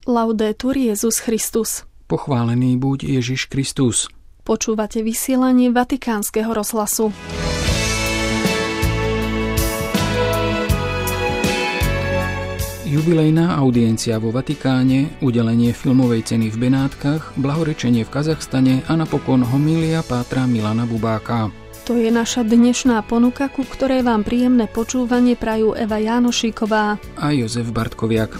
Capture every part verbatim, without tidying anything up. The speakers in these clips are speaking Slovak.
Laudetur Jesus Christus. Pochválený buď Ježiš Kristus. Počúvate vysielanie Vatikánskeho rozhlasu. Jubilejná audiencia vo Vatikáne, udelenie filmovej ceny v Benátkach, blahorečenie v Kazachstane a napokon homília pátra Milana Bubáka. To je naša dnešná ponuka, ku ktorej vám príjemné počúvanie prajú Eva Jánošíková a Jozef Bartkoviak.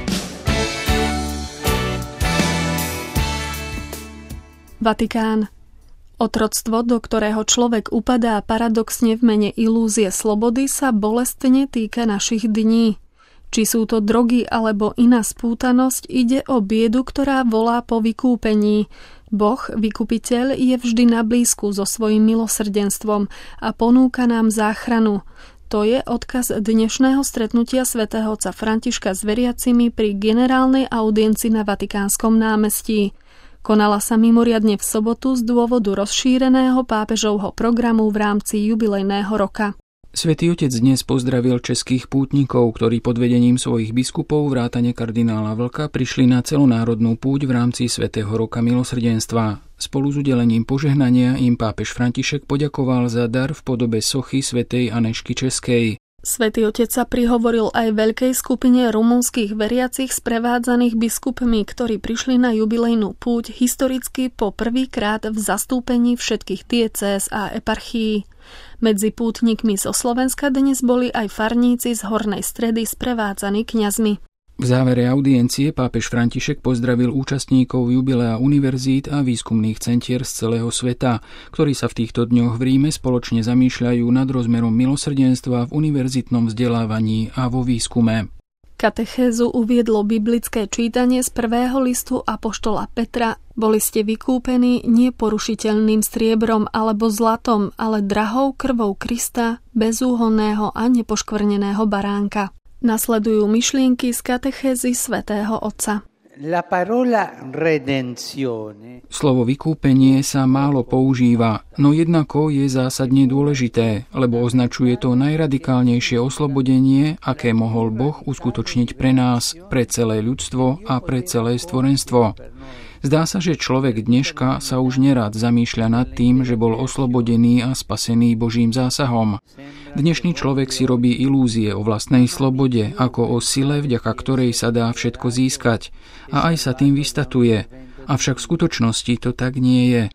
Vatikán. Otroctvo, do ktorého človek upadá paradoxne v mene ilúzie slobody, sa bolestne týka našich dní. Či sú to drogy alebo iná spútanosť, ide o biedu, ktorá volá po vykúpení. Boh, vykupiteľ, je vždy na blízku so svojím milosrdenstvom a ponúka nám záchranu. To je odkaz dnešného stretnutia svätého otca Františka s veriacimi pri generálnej audiencii na Vatikánskom námestí. Konala sa mimoriadne v sobotu z dôvodu rozšíreného pápežovho programu v rámci jubilejného roka. Svätý Otec dnes pozdravil českých pútnikov, ktorí pod vedením svojich biskupov vrátane kardinála Vlka prišli na celonárodnú púť v rámci Svätého roka milosrdenstva. Spolu s udelením požehnania im pápež František poďakoval za dar v podobe sochy svätej Anešky Českej. Svätý Otec sa prihovoril aj veľkej skupine rumunských veriacich sprevádzaných biskupmi, ktorí prišli na jubilejnú púť historicky po prvýkrát v zastúpení všetkých diecéz a eparchií. Medzi pútnikmi zo Slovenska dnes boli aj farníci z Hornej Stredy sprevádzaní kňazmi. V závere audiencie pápež František pozdravil účastníkov jubilea univerzít a výskumných centier z celého sveta, ktorí sa v týchto dňoch v Ríme spoločne zamýšľajú nad rozmerom milosrdenstva v univerzitnom vzdelávaní a vo výskume. Katechézu uviedlo biblické čítanie z prvého listu apoštola Petra. Boli ste vykúpení nie porušiteľným striebrom alebo zlatom, ale drahou krvou Krista, bezúhonného a nepoškvrneného baránka. Nasledujú myšlienky z katechézy svätého Otca. Slovo vykúpenie sa málo používa, no jednako je zásadne dôležité, lebo označuje to najradikálnejšie oslobodenie, aké mohol Boh uskutočniť pre nás, pre celé ľudstvo a pre celé stvorenstvo. Zdá sa, že človek dneška sa už nerád zamýšľa nad tým, že bol oslobodený a spasený Božím zásahom. Dnešný človek si robí ilúzie o vlastnej slobode, ako o sile, vďaka ktorej sa dá všetko získať. A aj sa tým vystatuje. Avšak v skutočnosti to tak nie je.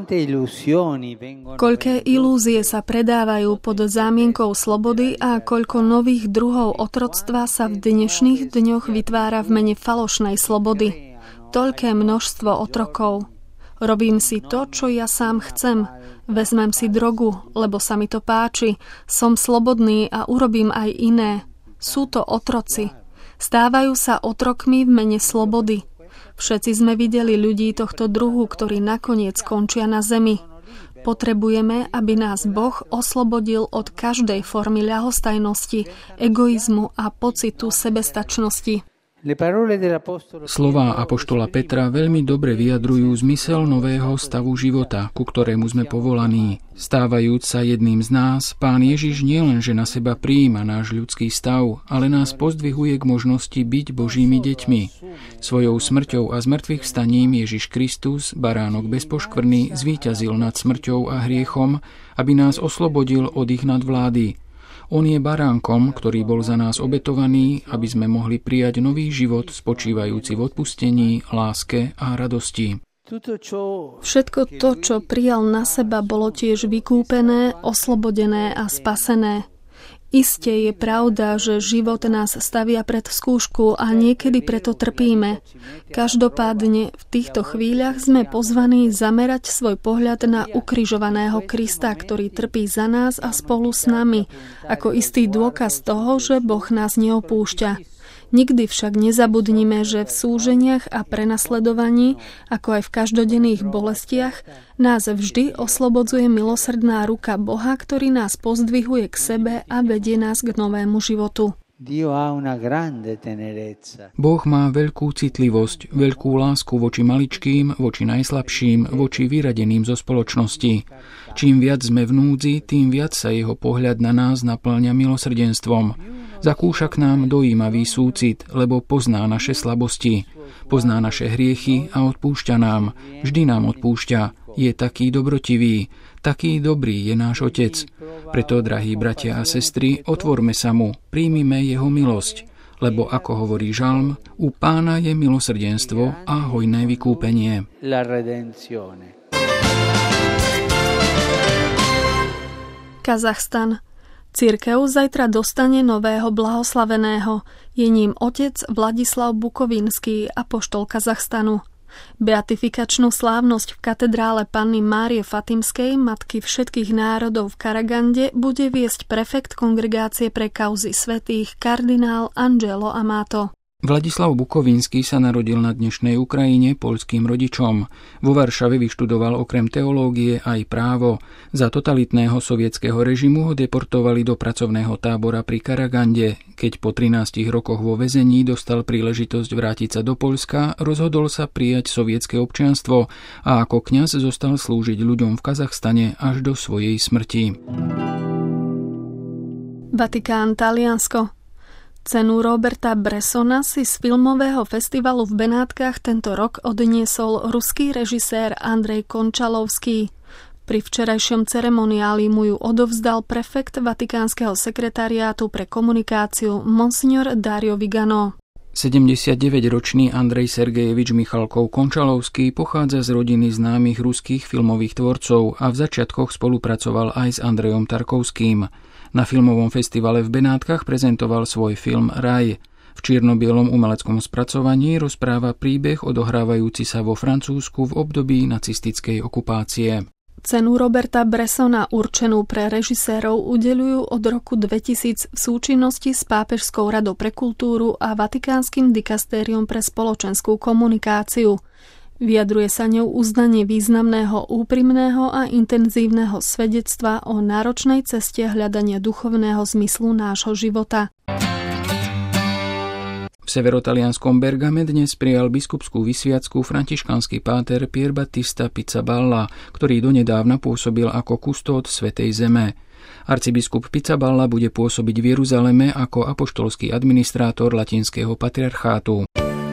Koľké ilúzie sa predávajú pod zámienkou slobody a koľko nových druhov otroctva sa v dnešných dňoch vytvára v mene falošnej slobody. Toľké množstvo otrokov. Robím si to, čo ja sám chcem. Vezmem si drogu, lebo sa mi to páči. Som slobodný a urobím aj iné. Sú to otroci. Stávajú sa otrokmi v mene slobody. Všetci sme videli ľudí tohto druhu, ktorí nakoniec končia na zemi. Potrebujeme, aby nás Boh oslobodil od každej formy ľahostajnosti, egoizmu a pocitu sebestačnosti. Slová apoštola Petra veľmi dobre vyjadrujú zmysel nového stavu života, ku ktorému sme povolaní. Stávajúc sa jedným z nás, Pán Ježiš nielenže na seba prijíma náš ľudský stav, ale nás pozdvihuje k možnosti byť Božími deťmi. Svojou smrťou a zmrtvých vstaním Ježiš Kristus, baránok bez poškvrny, zvíťazil nad smrťou a hriechom, aby nás oslobodil od ich nadvlády. On je baránkom, ktorý bol za nás obetovaný, aby sme mohli prijať nový život spočívajúci v odpustení, láske a radosti. Všetko to, čo prijal na seba, bolo tiež vykúpené, oslobodené a spasené. Isté je pravda, že život nás stavia pred skúšku a niekedy preto trpíme. Každopádne v týchto chvíľach sme pozvaní zamerať svoj pohľad na ukrižovaného Krista, ktorý trpí za nás a spolu s nami, ako istý dôkaz toho, že Boh nás neopúšťa. Nikdy však nezabudnime, že v súženiach a prenasledovaní, ako aj v každodenných bolestiach, nás vždy oslobodzuje milosrdná ruka Boha, ktorý nás pozdvihuje k sebe a vedie nás k novému životu. Boh má veľkú citlivosť, veľkú lásku voči maličkým, voči najslabším, voči vyradeným zo spoločnosti. Čím viac sme v núdzi, tým viac sa jeho pohľad na nás napĺňa milosrdenstvom. Zakúša k nám dojímavý súcit, lebo pozná naše slabosti, pozná naše hriechy a odpúšťa nám. Vždy nám odpúšťa. Je taký dobrotivý, taký dobrý je náš Otec. Preto, drahí bratia a sestry, otvorme sa mu, príjmime jeho milosť. Lebo, ako hovorí žalm, u Pána je milosrdenstvo a hojné vykúpenie. Kazachstan. Cirkev zajtra dostane nového blahoslaveného. Je ním otec Vladislav Bukovinský, apoštol Kazachstanu. Beatifikačnú slávnosť v katedrále Panny Márie Fatimskej, matky všetkých národov v Karagande, bude viesť prefekt kongregácie pre kauzy svätých kardinál Angelo Amato. Vladislav Bukovinský sa narodil na dnešnej Ukrajine poľským rodičom. Vo Varšave vyštudoval okrem teológie aj právo. Za totalitného sovietskeho režimu ho deportovali do pracovného tábora pri Karagande. Keď po trinástich rokoch vo väzení dostal príležitosť vrátiť sa do Poľska, rozhodol sa prijať sovietske občianstvo a ako kňaz zostal slúžiť ľuďom v Kazachstane až do svojej smrti. Vatikán, Taliansko. Cenu Roberta Bressona si z filmového festivalu v Benátkach tento rok odniesol ruský režisér Andrej Končalovský. Pri včerajšom ceremoniáli mu ju odovzdal prefekt Vatikánskeho sekretariátu pre komunikáciu Monsignor Dario Vigano. sedemdesiatdeväťročný Andrej Sergejevič Michalkov Končalovský pochádza z rodiny známych ruských filmových tvorcov a v začiatkoch spolupracoval aj s Andrejom Tarkovským. Na filmovom festivale v Benátkach prezentoval svoj film Raj. V čierno-bielom umeleckom spracovaní rozpráva príbeh odohrávajúci sa vo Francúzsku v období nacistickej okupácie. Cenu Roberta Bressona určenú pre režisérov udeľujú od roku dvetisíc v súčinnosti s Pápežskou radou pre kultúru a Vatikánskym dikastériom pre spoločenskú komunikáciu. Vyjadruje sa ňou uznanie významného, úprimného a intenzívneho svedectva o náročnej ceste hľadania duchovného zmyslu nášho života. V severotalianskom Bergame dnes prijal biskupskú vysviacku františkánsky páter Pier Battista Pizzaballa, ktorý donedávna pôsobil ako kustód Svätej Zeme. Arcibiskup Pizzaballa bude pôsobiť v Jeruzaleme ako apoštolský administrátor latinského patriarchátu.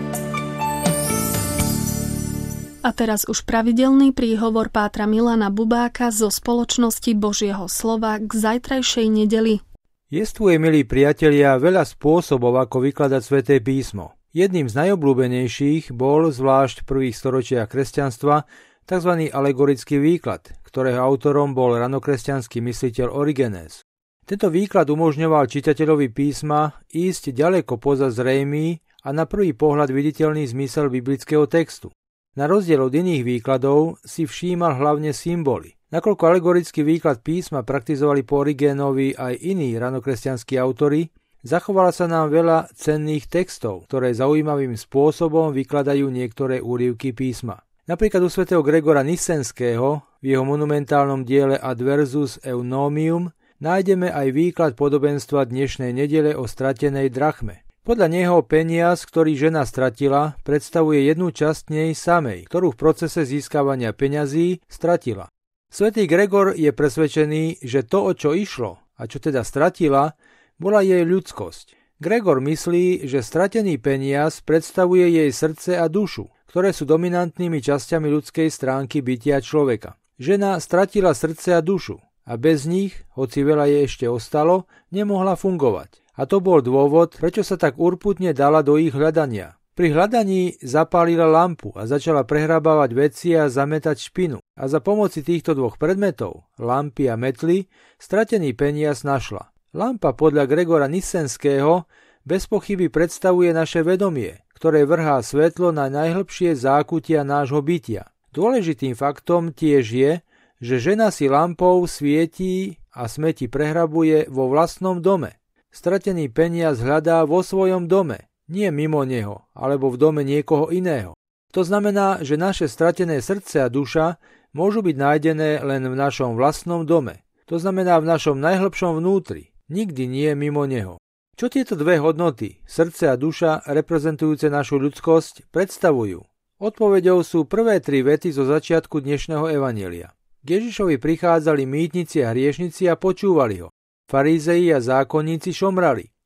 A teraz už pravidelný príhovor pátra Milana Bubáka zo spoločnosti Božieho slova k zajtrajšej nedeli. Jestvuje, milí priatelia, veľa spôsobov, ako vykladať Sväté písmo. Jedným z najobľúbenejších bol, zvlášť v prvých storočiach kresťanstva, tzv. Alegorický výklad, ktorého autorom bol ranokresťanský mysliteľ Origenes. Tento výklad umožňoval čitateľovi písma ísť ďaleko poza zrejmý a na prvý pohľad viditeľný zmysel biblického textu. Na rozdiel od iných výkladov si všímal hlavne symboly. Nakoľko alegorický výklad písma praktizovali po Origénovi aj iní ranokresťanskí autori, zachovala sa nám veľa cenných textov, ktoré zaujímavým spôsobom vykladajú niektoré úryvky písma. Napríklad u svätého Gregora Nysenského v jeho monumentálnom diele Adversus Eunomium nájdeme aj výklad podobenstva dnešnej nedele o stratenej drachme. Podľa neho peniaz, ktorý žena stratila, predstavuje jednu časť nej samej, ktorú v procese získavania peňazí stratila. Svätý Gregor je presvedčený, že to, o čo išlo a čo teda stratila, bola jej ľudskosť. Gregor myslí, že stratený peniaz predstavuje jej srdce a dušu, ktoré sú dominantnými časťami ľudskej stránky bytia človeka. Žena stratila srdce a dušu a bez nich, hoci veľa jej ešte ostalo, nemohla fungovať. A to bol dôvod, prečo sa tak urputne dala do ich hľadania. Pri hľadaní zapálila lampu a začala prehrábavať veci a zametať špinu. A za pomoci týchto dvoch predmetov, lampy a metly, stratený peniaz našla. Lampa podľa Gregora Nysenského bez pochyby predstavuje naše vedomie, ktoré vrhá svetlo na najhlbšie zákutia nášho bytia. Dôležitým faktom tiež je, že žena si lampou svietí a smeti prehrabuje vo vlastnom dome. Stratený peniaz hľadá vo svojom dome, nie mimo neho, alebo v dome niekoho iného. To znamená, že naše stratené srdce a duša môžu byť nájdené len v našom vlastnom dome. To znamená v našom najhlbšom vnútri, nikdy nie mimo neho. Čo tieto dve hodnoty, srdce a duša, reprezentujúce našu ľudskosť, predstavujú? Odpoveďou sú prvé tri vety zo začiatku dnešného evanjelia. K Ježišovi prichádzali mýtnici a hriešnici a počúvali ho. Farizei a zákonníci šomrali.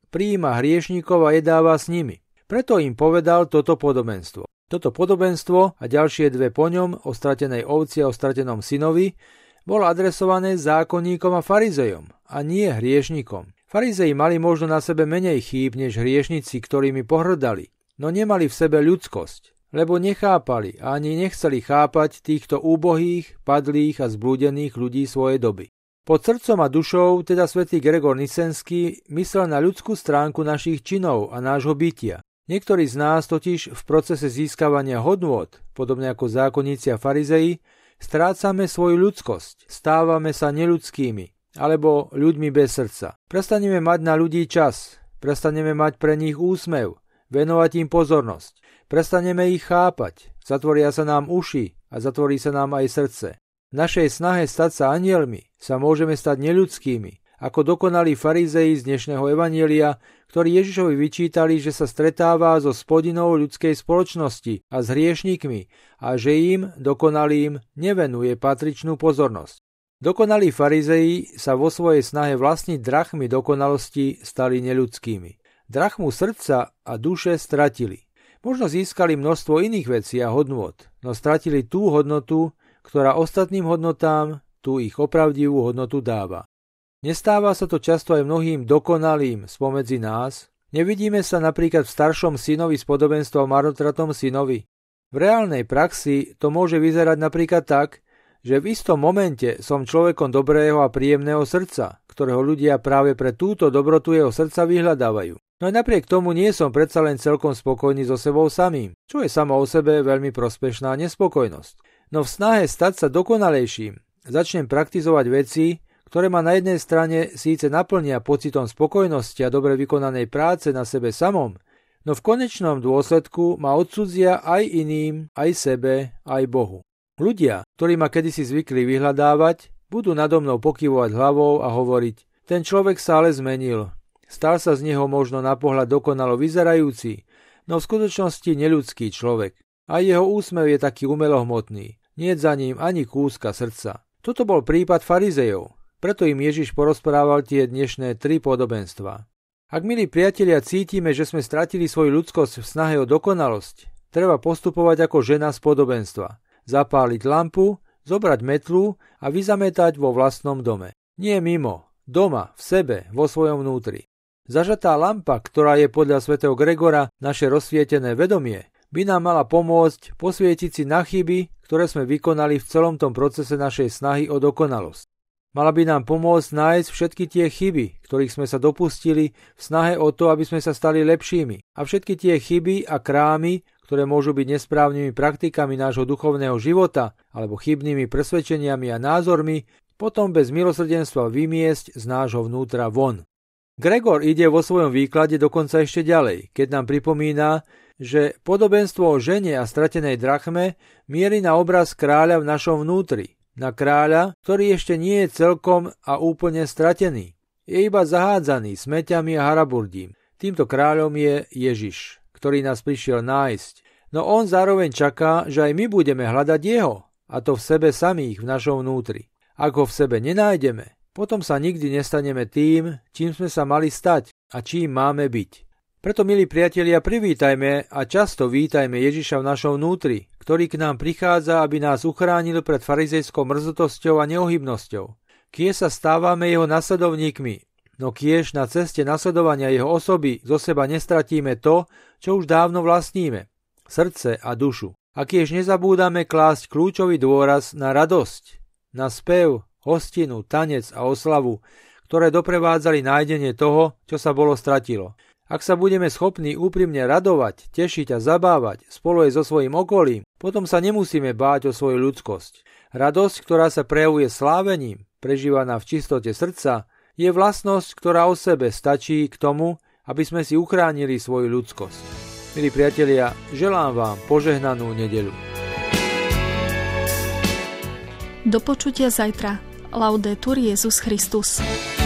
prijíma hriešnikov a jedáva s nimi. Preto im povedal toto podobenstvo. Toto podobenstvo a ďalšie dve po ňom o stratenej ovci a o stratenom synovi bolo adresované zákonníkom a farizejom a nie hriešnikom. Farizei mali možno na sebe menej chýb než hriešnici, ktorými pohrdali, no nemali v sebe ľudskosť, lebo nechápali a ani nechceli chápať týchto úbohých, padlých a zblúdených ľudí svojej doby. Pod srdcom a dušou teda svätý Gregor Nysenský myslel na ľudskú stránku našich činov a nášho bytia. Niektorí z nás totiž v procese získavania hodnôt, podobne ako zákonníci a farizei, strácame svoju ľudskosť, stávame sa neľudskými, alebo ľuďmi bez srdca. Prestaneme mať na ľudí čas, prestaneme mať pre nich úsmev, venovať im pozornosť, prestaneme ich chápať, zatvoria sa nám uši a zatvorí sa nám aj srdce. V našej snahe stať sa anjelmi sa môžeme stať neľudskými, ako dokonalí farizei z dnešného evanjelia, ktorí Ježišovi vyčítali, že sa stretáva so spodinou ľudskej spoločnosti a s hriešnikmi a že im, dokonalým, nevenuje patričnú pozornosť. Dokonalí farizei sa vo svojej snahe vlastniť drachmy dokonalosti stali neľudskými. Drachmu srdca a duše stratili. Možno získali množstvo iných vecí a hodnôt, no stratili tú hodnotu, ktorá ostatným hodnotám tú ich opravdivú hodnotu dáva. Nestáva sa to často aj mnohým dokonalým spomedzi nás? Nevidíme sa napríklad v staršom synovi z podobenstva o marnotratom synovi? V reálnej praxi to môže vyzerať napríklad tak, že v istom momente som človekom dobrého a príjemného srdca, ktorého ľudia práve pre túto dobrotu jeho srdca vyhľadávajú. No aj napriek tomu nie som predsa len celkom spokojný so sebou samým, čo je samo o sebe veľmi prospešná nespokojnosť. No v snahe stať sa dokonalejším začnem praktizovať veci, ktoré ma na jednej strane síce naplnia pocitom spokojnosti a dobre vykonanej práce na sebe samom, no v konečnom dôsledku ma odcudzia aj iným, aj sebe, aj Bohu. Ľudia, ktorí ma kedysi zvykli vyhľadávať, budú nado mnou pokyvovať hlavou a hovoriť: ten človek sa ale zmenil. Stal sa z neho možno na pohľad dokonalo vyzerajúci, no v skutočnosti neľudský človek. A jeho úsmev je taký umelohmotný. Nie za ním ani kúska srdca. Toto bol prípad farizejov, preto im Ježiš porozprával tie dnešné tri podobenstvá. Ak, milí priatelia, cítime, že sme stratili svoju ľudskosť v snahe o dokonalosť, treba postupovať ako žena z podobenstva. Zapáliť lampu, zobrať metlu a vyzametať vo vlastnom dome. Nie mimo, doma, v sebe, vo svojom vnútri. Zažatá lampa, ktorá je podľa svätého Gregora naše rozsvietené vedomie, by nám mala pomôcť posvietiť si na chyby, ktoré sme vykonali v celom tom procese našej snahy o dokonalosť. Mala by nám pomôcť nájsť všetky tie chyby, ktorých sme sa dopustili v snahe o to, aby sme sa stali lepšími. A všetky tie chyby a krámy, ktoré môžu byť nesprávnymi praktikami nášho duchovného života alebo chybnými presvedčeniami a názormi, potom bez milosrdenstva vymiesť z nášho vnútra von. Gregor ide vo svojom výklade dokonca ešte ďalej, keď nám pripomína, že podobenstvo o žene a stratenej drachme mierí na obraz kráľa v našom vnútri. Na kráľa, ktorý ešte nie je celkom a úplne stratený. Je iba zahádzaný smeťami a haraburdím. Týmto kráľom je Ježiš, ktorý nás prišiel nájsť. No on zároveň čaká, že aj my budeme hľadať jeho, a to v sebe samých, v našom vnútri. Ak ho v sebe nenájdeme, potom sa nikdy nestaneme tým, čím sme sa mali stať a čím máme byť. Preto, milí priatelia, privítajme a často vítajme Ježiša v našom vnútri, ktorý k nám prichádza, aby nás uchránil pred farizejskou mrzutosťou a neohybnosťou. Kiež sa stávame jeho nasledovníkmi, no kiež na ceste nasledovania jeho osoby zo seba nestratíme to, čo už dávno vlastníme, srdce a dušu. A kiež nezabúdame klásť kľúčový dôraz na radosť, na spev, hostinu, tanec a oslavu, ktoré doprevádzali nájdenie toho, čo sa bolo stratilo. Ak sa budeme schopní úprimne radovať, tešiť a zabávať spolu aj so svojím okolím, potom sa nemusíme báť o svoju ľudskosť. Radosť, ktorá sa prejavuje slávením, prežívaná v čistote srdca, je vlastnosť, ktorá o sebe stačí k tomu, aby sme si uchránili svoju ľudskosť. Milí priatelia, želám vám požehnanú nedeľu. Do počutia zajtra. Laudetur Jesus Christus.